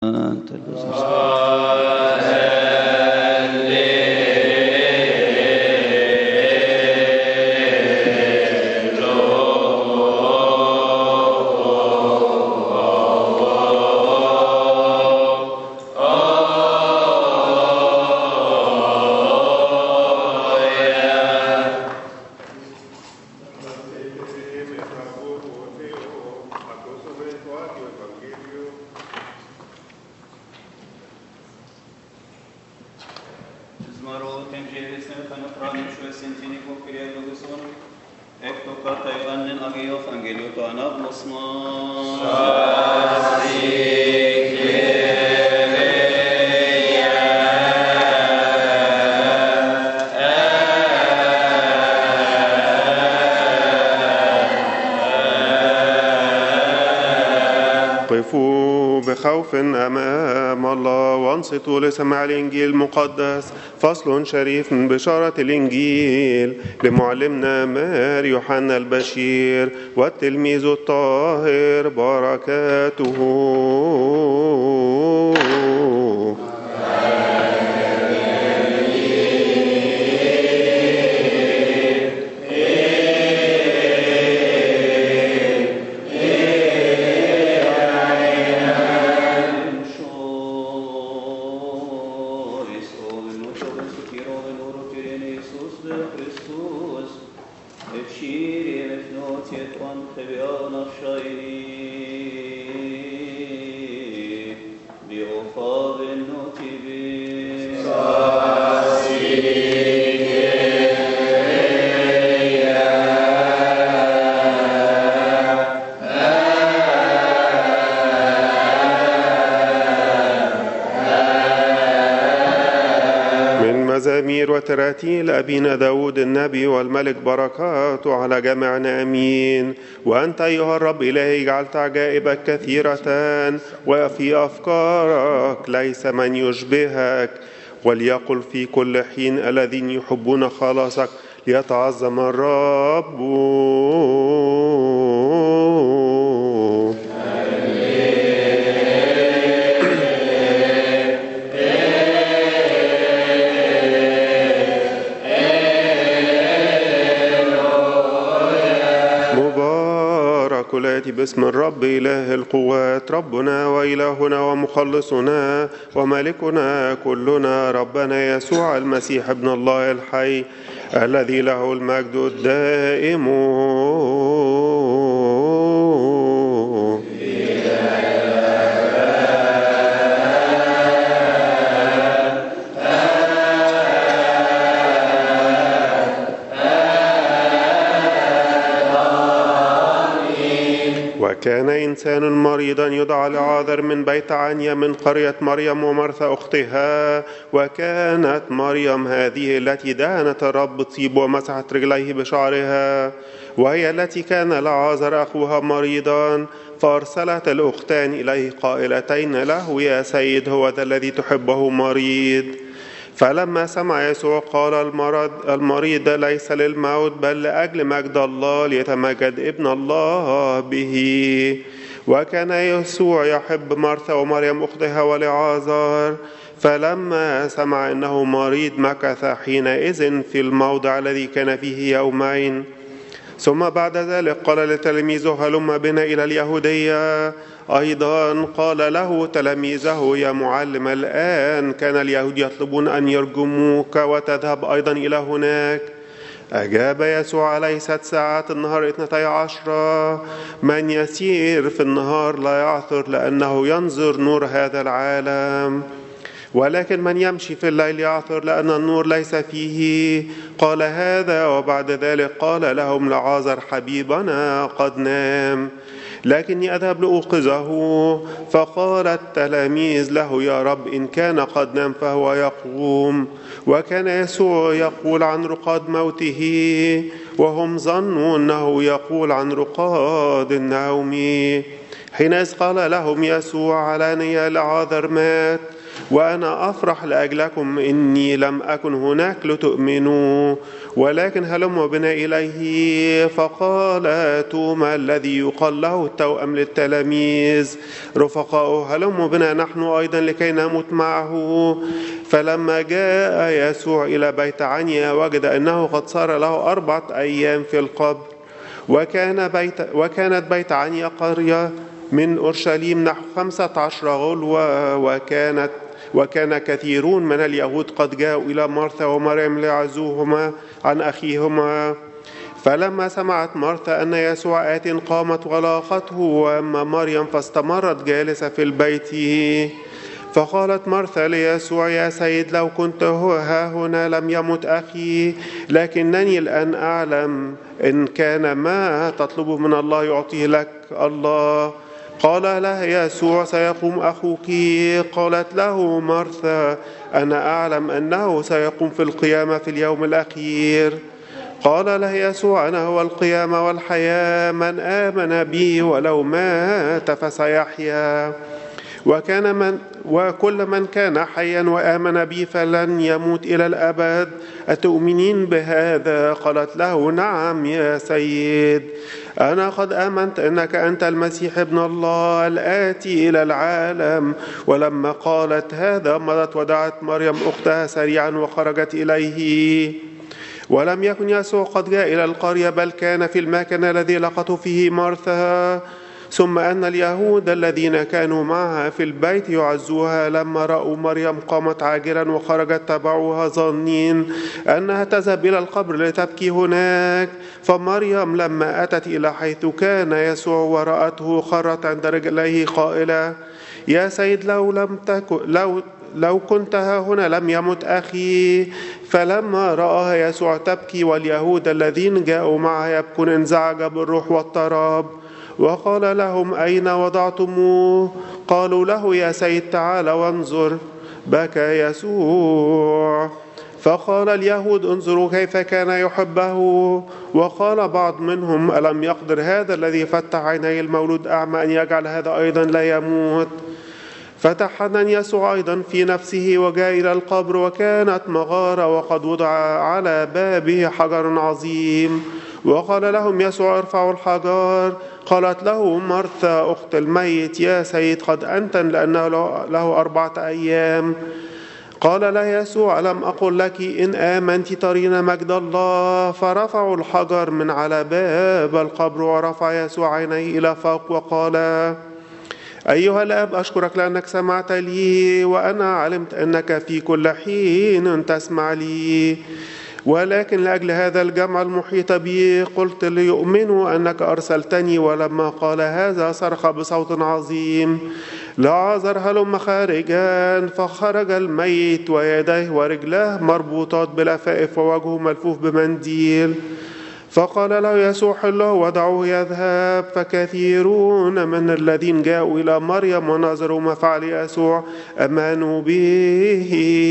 قفوا بخوف أمام الله وانصتوا لسماع الإنجيل المقدس. فصل شريف من بشارة الإنجيل لمعلمنا مار يوحنا البشير والتلميذ الطاهر بركاته. مزامير وتراتيل أبينا داود النبي والملك بركاته على جميعنا أمين. وأنت أيها الرب إلهي جعلت عجائبك كثيرة وفي أفكارك ليس من يشبهك. وليقل في كل حين الذين يحبون خلاصك ليتعظم الرب. الآتي باسم الرب إله القوات، ربنا وإلهنا ومخلصنا وملكنا كلنا، ربنا يسوع المسيح ابن الله الحي الذي له المجد الدائم. وكان إنسان مريضا يدعى لعاذر من بيت عنيا من قرية مريم ومرثى أختها. وكانت مريم هذه التي دهنت الرب طيب ومسحت رجليه بشعرها، وهي التي كان لعاذر أخوها مريضا. فأرسلت الأختان إليه قائلتين له: يا سيد، هو ذا الذي تحبه مريض. فلما سمع يسوع قال: المريض ليس للموت بل لأجل مجد الله ليتمجد ابن الله به. وكان يسوع يحب مرثا ومريم أختها ولعازر. فلما سمع أنه مريض مكث حينئذ في الموضع الذي كان فيه يومين. ثم بعد ذلك قال لتلاميذه: هلم بنا إلى اليهودية. أيضا قال له تلاميذه: يا معلم، الآن كان اليهود يطلبون أن يرجموك وتذهب أيضا إلى هناك. أجاب يسوع: ليست ساعات النهار 12، من يسير في النهار لا يعثر لأنه ينظر نور هذا العالم، ولكن من يمشي في الليل يعثر لأن النور ليس فيه. قال هذا وبعد ذلك قال لهم: لعازر حبيبنا قد نام، لكني أذهب لأوقظه. فقال التلاميذ له: يا رب، إن كان قد نام فهو يقوم. وكان يسوع يقول عن رقاد موته، وهم ظنوا أنه يقول عن رقاد النوم. حينئذ قال لهم يسوع علانية: لعازر مات، وأنا أفرح لأجلكم إني لم أكن هناك لتؤمنوا، ولكن هلموا بنا إليه. فقال توما الذي يقال له التوأم للتلاميذ رفقاؤه: هلموا بنا نحن أيضا لكي نموت معه. فلما جاء يسوع إلى بيت عنيا وجد أنه قد صار له 4 أيام في القبر. وكانت بيت عنيا قرية من أورشليم نحو 15 غلوة، وكان كثيرون من اليهود قد جاءوا إلى مرثا ومريم ليعزوهما عن أخيهما. فلما سمعت مرثا أن يسوع آت قامت ولاقته، وأما مريم فاستمرت جالسة في البيت. فقالت مرثا ليسوع: يا سيد، لو كنت ها هنا لم يمت أخي، لكنني الآن أعلم إن كان ما تطلب من الله يعطيه لك الله. قال لها يسوع: سيقوم أخوك. قالت له مرثا: أنا أعلم أنه سيقوم في القيامة في اليوم الأخير. قال له يسوع: أنا هو القيامة والحياة، من آمن بي ولو مات فسيحيا، وكل من كان حيا وآمن بي فلن يموت إلى الأبد. أتؤمنين بهذا؟ قالت له: نعم يا سيد، أنا قد آمنت أنك أنت المسيح ابن الله الآتي إلى العالم. ولما قالت هذا مضت ودعت مريم أختها سريعا وخرجت إليه. ولم يكن يسوع قد جاء إلى القرية، بل كان في المكان الذي لقته فيه مرثا. ثم أن اليهود الذين كانوا معها في البيت يعزوها لما رأوا مريم قامت عاجلا وخرجت تبعوها ظانين أنها تذهب إلى القبر لتبكي هناك. فمريم لما أتت إلى حيث كان يسوع ورأته خرت عند رجليه قائلة: يا سيد، لو كنت ها هنا لم يمت أخي. فلما رآها يسوع تبكي واليهود الذين جاءوا معها يبكون انزعج بالروح واضطراب، وقال لهم: أين وضعتموه؟ قالوا له: يا سيد تعال وانظر. بكى يسوع. فقال اليهود: انظروا كيف كان يحبه. وقال بعض منهم: ألم يقدر هذا الذي فتح عيني المولود أعمى أن يجعل هذا أيضا لا يموت؟ فتحنن يسوع أيضا في نفسه وجاء إلى القبر، وكانت مغارة وقد وضع على بابه حجر عظيم. وقال لهم يسوع: ارفعوا الحجر. قالت له مرثا أخت الميت: يا سيد، قد أنتن، لأنه له 4 أيام. قال له يسوع: ألم أقل لك إن آمنت ترين مجد الله؟ فرفعوا الحجر من على باب القبر. ورفع يسوع عينيه إلى فوق وقال: أيها الآب، أشكرك لأنك سمعت لي، وأنا علمت أنك في كل حين تسمع لي، ولكن لأجل هذا الجمع المحيط بي قلت ليؤمنوا أنك أرسلتني. ولما قال هذا صرخ بصوت عظيم: لعازر هلم خارجا. فخرج الميت ويديه ورجلاه مربوطات بلفائف ووجهه ملفوف بمنديل. فقال له يسوع: حله ودعوه يذهب. فكثيرون من الذين جاءوا إلى مريم ونظروا ما فعل يسوع آمنوا به.